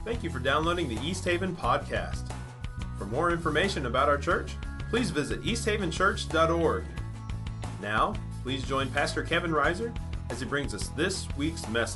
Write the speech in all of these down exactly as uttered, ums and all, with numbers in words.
Thank you for downloading the East Haven Podcast. For more information about our church, please visit east haven church dot org. Now, please join Pastor Kevin Reiser as he brings us this week's message.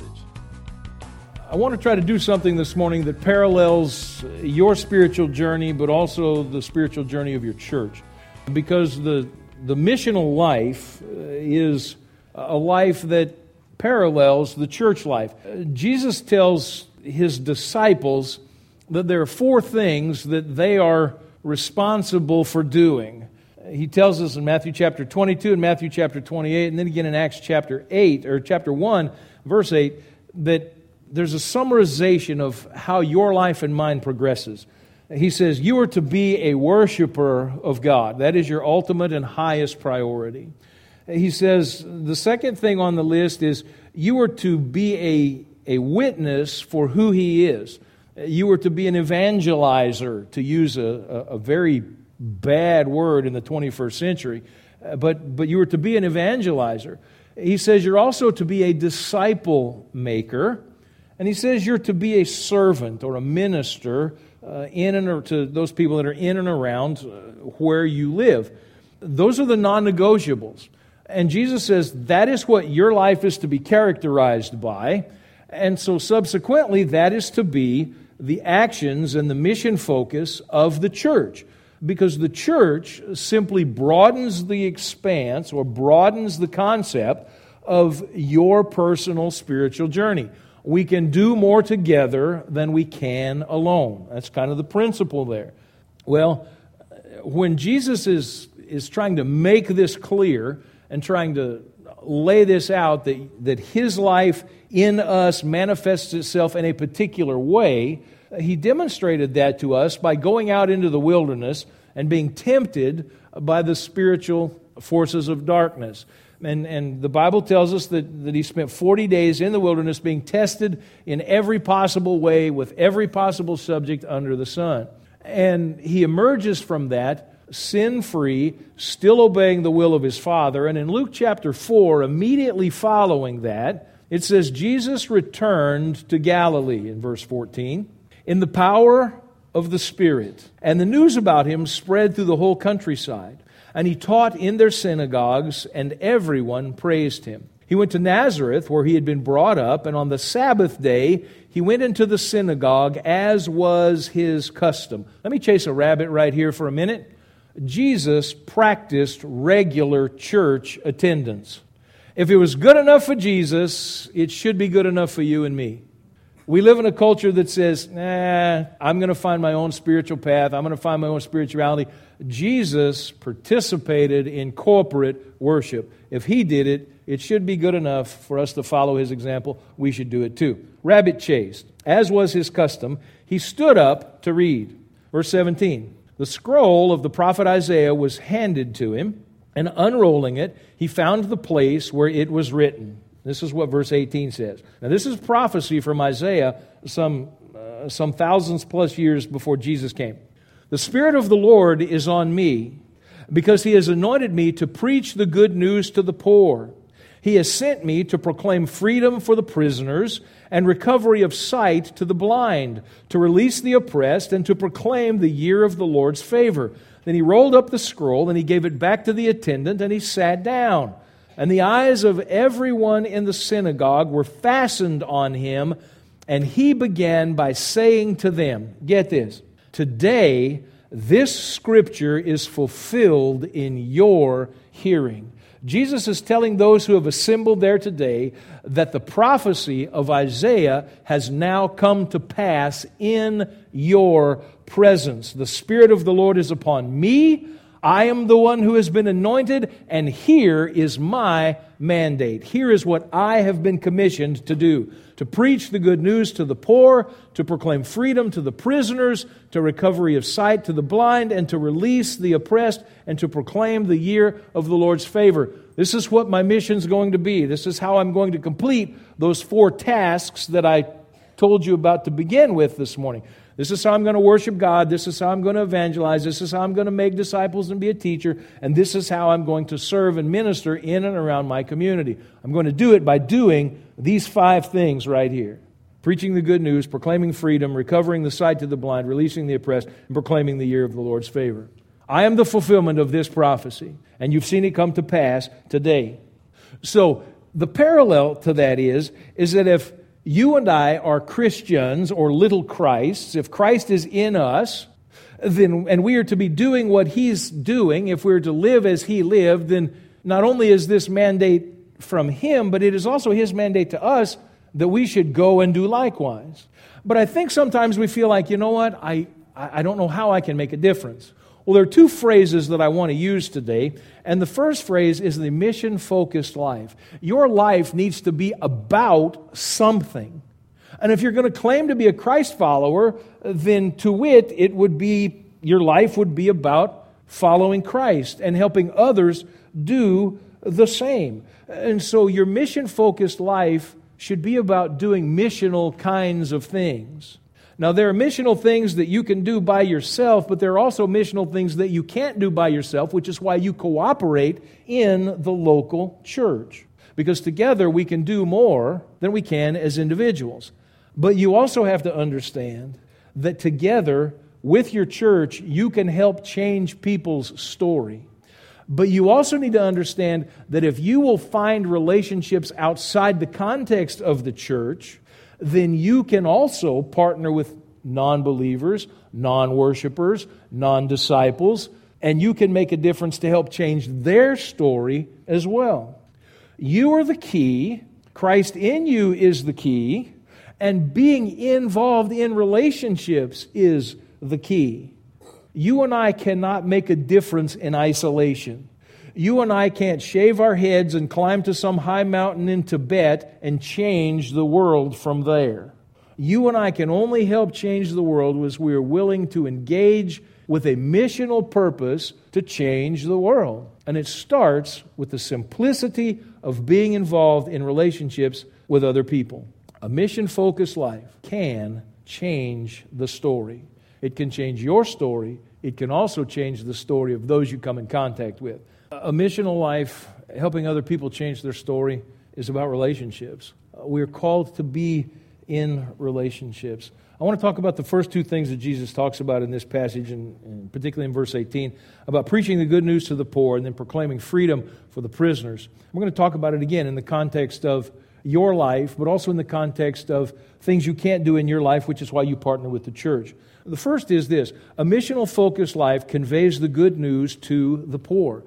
I want to try to do something this morning that parallels your spiritual journey, but also the spiritual journey of your church. Because the, the missional life is a life that parallels the church life. Jesus tells His disciples that there are four things that they are responsible for doing. He tells us in Matthew chapter twenty-two and Matthew chapter twenty-eight, and then again in Acts chapter eight, or chapter one, verse eight, that there's a summarization of how your life and mine progresses. He says, you are to be a worshiper of God. That is your ultimate and highest priority. He says, the second thing on the list is you are to be a, a witness for who He is. You are to be an evangelizer, to use a, a, a very bad word in the twenty-first century, but, but you are to be an evangelizer. He says you're also to be a disciple maker. And he says you're to be a servant or a minister uh, in and or to those people that are in and around uh, where you live. Those are the non-negotiables. And Jesus says that is what your life is to be characterized by. And so subsequently, that is to be the actions and the mission focus of the church. Because the church simply broadens the expanse or broadens the concept of your personal spiritual journey. We can do more together than we can alone. That's kind of the principle there. Well, when Jesus is, is trying to make this clear and trying to lay this out, that, that His life in us manifests itself in a particular way, He demonstrated that to us by going out into the wilderness and being tempted by the spiritual forces of darkness. And, and the Bible tells us that, that He spent forty days in the wilderness being tested in every possible way with every possible subject under the sun. And He emerges from that sin-free, still obeying the will of His Father. And in Luke chapter four, immediately following that, it says, Jesus returned to Galilee in verse fourteen in the power of the Spirit. And the news about Him spread through the whole countryside. And He taught in their synagogues, and everyone praised Him. He went to Nazareth, where He had been brought up, and on the Sabbath day, He went into the synagogue, as was His custom. Let me chase a rabbit right here for a minute. Jesus practiced regular church attendance. If it was good enough for Jesus, it should be good enough for you and me. We live in a culture that says, nah, I'm going to find my own spiritual path. I'm going to find my own spirituality. Jesus participated in corporate worship. If He did it, it should be good enough for us to follow His example. We should do it too. Rabbit chased. As was His custom, He stood up to read. Verse seventeen, the scroll of the prophet Isaiah was handed to Him, and unrolling it, He found the place where it was written. This is what verse eighteen says. Now, this is prophecy from Isaiah some, uh, some thousands plus years before Jesus came. The Spirit of the Lord is on me, because He has anointed me to preach the good news to the poor. He has sent me to proclaim freedom for the prisoners and recovery of sight to the blind, to release the oppressed, and to proclaim the year of the Lord's favor. Then He rolled up the scroll, and He gave it back to the attendant, and He sat down. And the eyes of everyone in the synagogue were fastened on Him, and He began by saying to them, get this, today this scripture is fulfilled in your hearing. Jesus is telling those who have assembled there today that the prophecy of Isaiah has now come to pass in your presence. The Spirit of the Lord is upon me. I am the one who has been anointed, and here is my mandate. Here is what I have been commissioned to do: to preach the good news to the poor, to proclaim freedom to the prisoners, to recovery of sight to the blind, and to release the oppressed, and to proclaim the year of the Lord's favor. This is what my mission is going to be. This is how I'm going to complete those four tasks that I told you about to begin with this morning. This is how I'm going to worship God. This is how I'm going to evangelize. This is how I'm going to make disciples and be a teacher. And this is how I'm going to serve and minister in and around my community. I'm going to do it by doing these five things right here. preaching the good news, proclaiming freedom, recovering the sight to the blind, releasing the oppressed, and proclaiming the year of the Lord's favor. I am the fulfillment of this prophecy, and you've seen it come to pass today. So the parallel to that is, is that if you and I are Christians or little Christs, if Christ is in us, then and we are to be doing what He's doing, if we're to live as He lived, then not only is this mandate from Him, but it is also His mandate to us that we should go and do likewise. But I think sometimes we feel like, you know what, I, I don't know how I can make a difference. Well, there are two phrases that I want to use today, and the first phrase is the mission-focused life. Your life needs to be about something. And if you're going to claim to be a Christ follower, then to wit, it would be, your life would be about following Christ and helping others do the same. And so your mission-focused life should be about doing missional kinds of things. Now, there are missional things that you can do by yourself, but there are also missional things that you can't do by yourself, which is why you cooperate in the local church. Because together we can do more than we can as individuals. But you also have to understand that together with your church, you can help change people's story. But you also need to understand that if you will find relationships outside the context of the church, then you can also partner with non-believers, non-worshipers, non-disciples, and you can make a difference to help change their story as well. You are the key, Christ in you is the key, and being involved in relationships is the key. You and I cannot make a difference in isolation. You and I can't shave our heads and climb to some high mountain in Tibet and change the world from there. You and I can only help change the world as we are willing to engage with a missional purpose to change the world. And it starts with the simplicity of being involved in relationships with other people. A mission-focused life can change the story. It can change your story. It can also change the story of those you come in contact with. A missional life, helping other people change their story, is about relationships. We're called to be in relationships. I want to talk about the first two things that Jesus talks about in this passage, and, and particularly in verse eighteen, about preaching the good news to the poor and then proclaiming freedom for the prisoners. We're going to talk about it again in the context of your life, but also in the context of things you can't do in your life, which is why you partner with the church. The first is this: a missional focused life conveys the good news to the poor.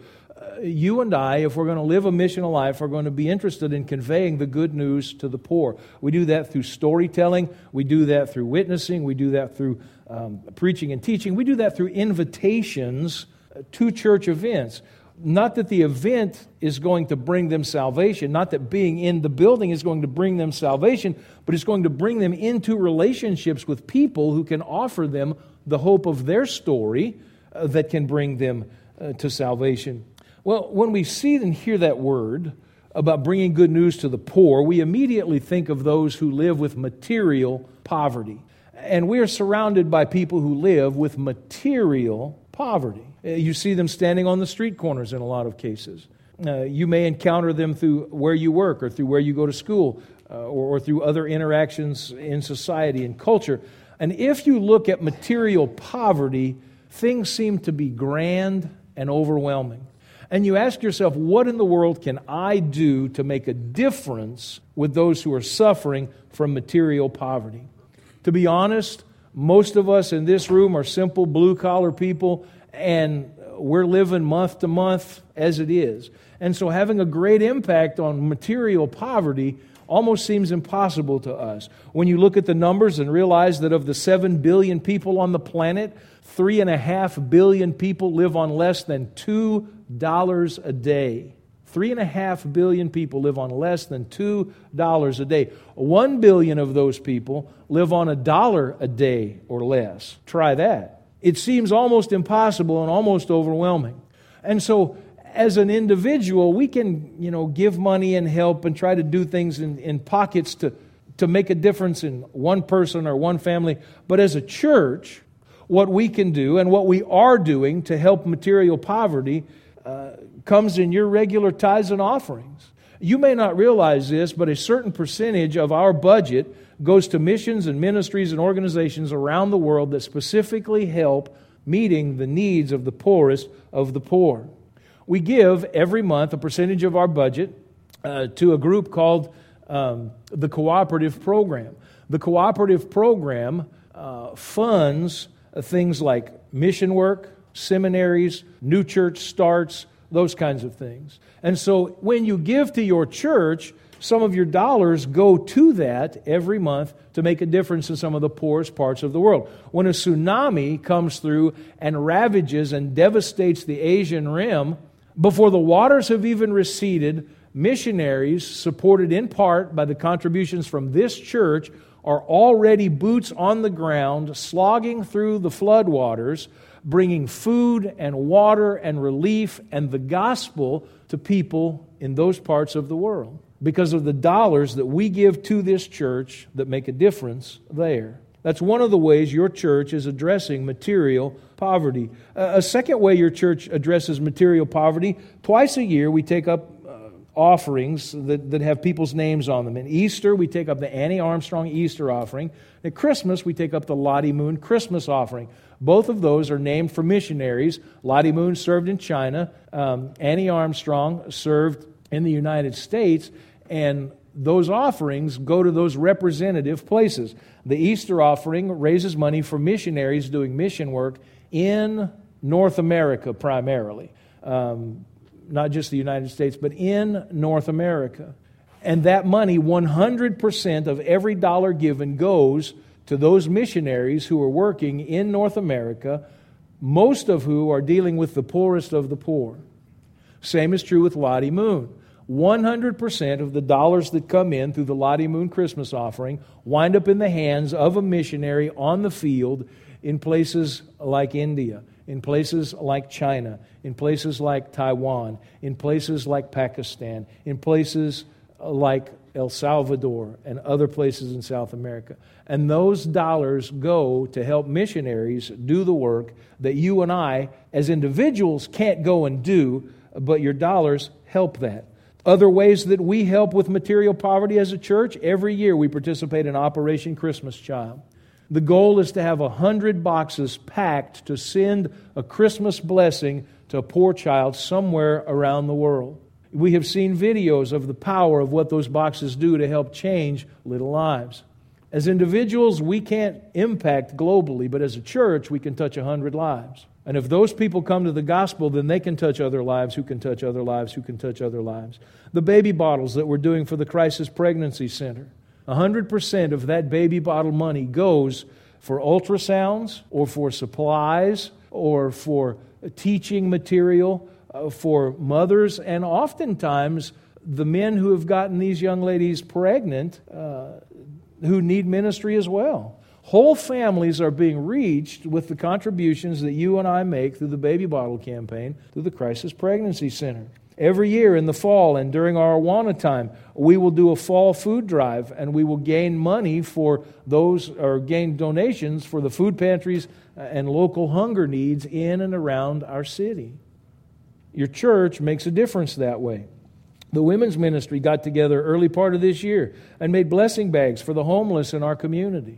You and I, if we're going to live a missional life, are going to be interested in conveying the good news to the poor. We do that through storytelling. We do that through witnessing. We do that through um, preaching and teaching. We do that through invitations to church events. Not that the event is going to bring them salvation, not that being in the building is going to bring them salvation, but it's going to bring them into relationships with people who can offer them the hope of their story uh, that can bring them uh, to salvation. Well, when we see and hear that word about bringing good news to the poor, we immediately think of those who live with material poverty. And we are surrounded by people who live with material poverty. You see them standing on the street corners in a lot of cases. Uh, you may encounter them through where you work or through where you go to school uh, or, or through other interactions in society and culture. And if you look at material poverty, things seem to be grand and overwhelming. And you ask yourself, what in the world can I do to make a difference with those who are suffering from material poverty? To be honest, most of us in this room are simple blue-collar people, and we're living month to month as it is. And so having a great impact on material poverty almost seems impossible to us. When you look at the numbers and realize that of the seven billion people on the planet, three and a half billion people live on less than two dollars a day. Three and a half billion people live on less than two dollars a day. One billion of those people live on a dollar a day or less. Try that. It seems almost impossible and almost overwhelming. And so, as an individual, we can, you know, give money and help and try to do things in, in pockets to, to make a difference in one person or one family. But as a church, what we can do and what we are doing to help material poverty uh, comes in your regular tithes and offerings. You may not realize this, but a certain percentage of our budget goes to missions and ministries and organizations around the world that specifically help meeting the needs of the poorest of the poor. We give every month a percentage of our budget uh, to a group called um, the Cooperative Program. The Cooperative Program uh, funds uh, things like mission work, seminaries, new church starts, those kinds of things. And so when you give to your church, some of your dollars go to that every month to make a difference in some of the poorest parts of the world. When a tsunami comes through and ravages and devastates the Asian Rim, before the waters have even receded, missionaries, supported in part by the contributions from this church, are already boots on the ground, slogging through the floodwaters, bringing food and water and relief and the gospel to people in those parts of the world because of the dollars that we give to this church that make a difference there. That's one of the ways your church is addressing material poverty. Uh, a second way your church addresses material poverty, twice a year we take up uh, offerings that, that have people's names on them. In Easter, we take up the Annie Armstrong Easter offering. At Christmas, we take up the Lottie Moon Christmas offering. Both of those are named for missionaries. Lottie Moon served in China. Um, Annie Armstrong served in the United States. And those offerings go to those representative places. The Easter offering raises money for missionaries doing mission work in North America primarily. Um, not just the United States, but in North America. And that money, one hundred percent of every dollar given goes to those missionaries who are working in North America, most of who are dealing with the poorest of the poor. Same is true with Lottie Moon. one hundred percent of the dollars that come in through the Lottie Moon Christmas offering wind up in the hands of a missionary on the field in places like India, in places like China, in places like Taiwan, in places like Pakistan, in places like El Salvador and other places in South America. And those dollars go to help missionaries do the work that you and I, as individuals, can't go and do, but your dollars help that. Other ways that we help with material poverty as a church, every year we participate in Operation Christmas Child. The goal is to have a hundred boxes packed to send a Christmas blessing to a poor child somewhere around the world. We have seen videos of the power of what those boxes do to help change little lives. As individuals, we can't impact globally, but as a church, we can touch a hundred lives. And if those people come to the gospel, then they can touch other lives, who can touch other lives, who can touch other lives. The baby bottles that we're doing for the Crisis Pregnancy Center, one hundred percent of that baby bottle money goes for ultrasounds or for supplies or for teaching material uh, for mothers. And oftentimes, the men who have gotten these young ladies pregnant uh, who need ministry as well. Whole families are being reached with the contributions that you and I make through the Baby Bottle Campaign, through the Crisis Pregnancy Center. Every year in the fall and during our Awana time, we will do a fall food drive, and we will gain money for those, or gain donations for the food pantries and local hunger needs in and around our city. Your church makes a difference that way. The women's ministry got together early part of this year and made blessing bags for the homeless in our community.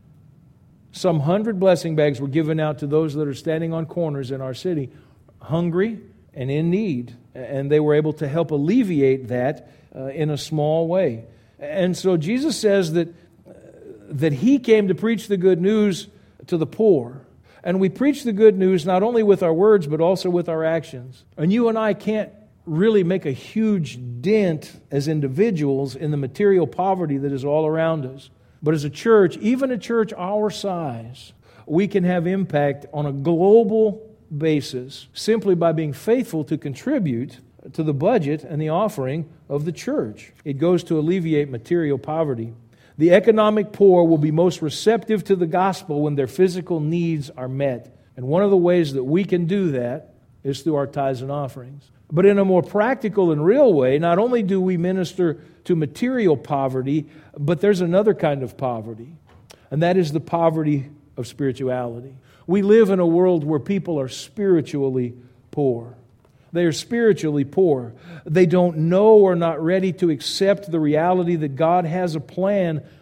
Some hundred blessing bags were given out to those that are standing on corners in our city, hungry and in need. And they were able to help alleviate that uh, in a small way. And so Jesus says that, uh, that He came to preach the good news to the poor. And we preach the good news not only with our words, but also with our actions. And you and I can't really make a huge dent as individuals in the material poverty that is all around us. But as a church, even a church our size, we can have impact on a global basis simply by being faithful to contribute to the budget and the offering of the church. It goes to alleviate material poverty. The economic poor will be most receptive to the gospel when their physical needs are met. And one of the ways that we can do that is through our tithes and offerings. But in a more practical and real way, not only do we minister to material poverty, but there's another kind of poverty, and that is the poverty of spirituality. We live in a world where people are spiritually poor. They are spiritually poor. They don't know or are not ready to accept the reality that God has a plan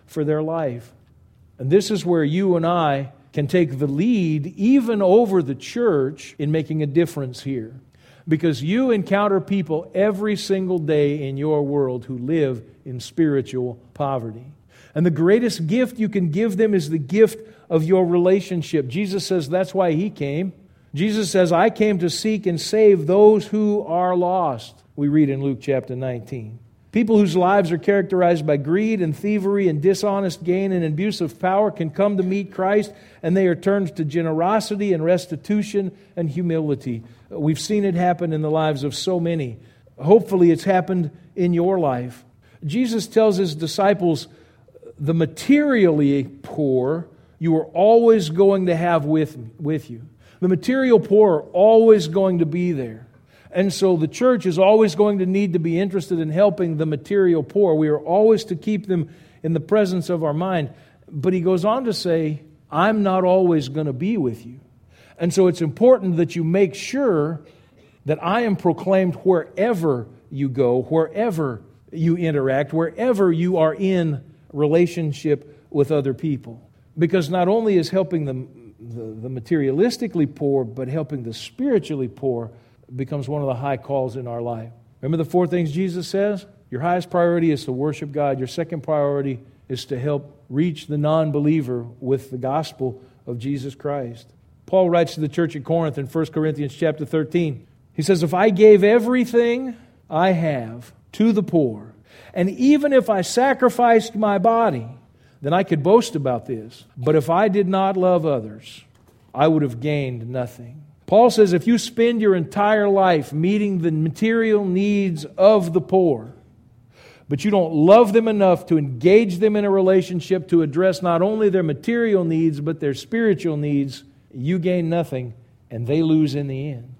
for their life. And this is where you and I can take the lead even over the church in making a difference here. Because you encounter people every single day in your world who live in spiritual poverty. And the greatest gift you can give them is the gift of your relationship. Jesus says that's why He came. Jesus says, I came to seek and save those who are lost. We read in Luke chapter nineteen. People whose lives are characterized by greed and thievery and dishonest gain and abuse of power can come to meet Christ, and they are turned to generosity and restitution and humility. We've seen it happen in the lives of so many. Hopefully it's happened in your life. Jesus tells His disciples, the materially poor you are always going to have with, with you. The material poor are always going to be there. And so the church is always going to need to be interested in helping the material poor. We are always to keep them in the presence of our mind. But He goes on to say, I'm not always going to be with you. And so it's important that you make sure that I am proclaimed wherever you go, wherever you interact, wherever you are in relationship with other people. Because not only is helping the, the, the materialistically poor, but helping the spiritually poor becomes one of the high calls in our life. Remember the four things Jesus says? Your highest priority is to worship God. Your second priority is to help reach the non-believer with the gospel of Jesus Christ. Paul writes to the church at Corinth in First Corinthians chapter thirteen. He says, if I gave everything I have to the poor, and even if I sacrificed my body, then I could boast about this. But if I did not love others, I would have gained nothing. Paul says if you spend your entire life meeting the material needs of the poor, but you don't love them enough to engage them in a relationship to address not only their material needs, but their spiritual needs, you gain nothing and they lose in the end.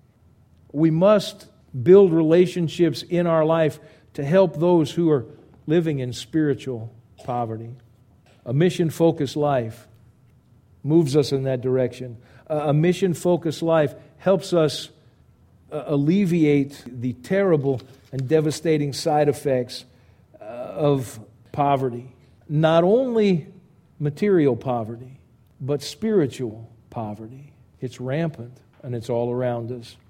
We must build relationships in our life to help those who are living in spiritual poverty. A mission-focused life moves us in that direction. A mission-focused life helps us uh, alleviate the terrible and devastating side effects uh, of poverty. Not only material poverty, but spiritual poverty. It's rampant and it's all around us.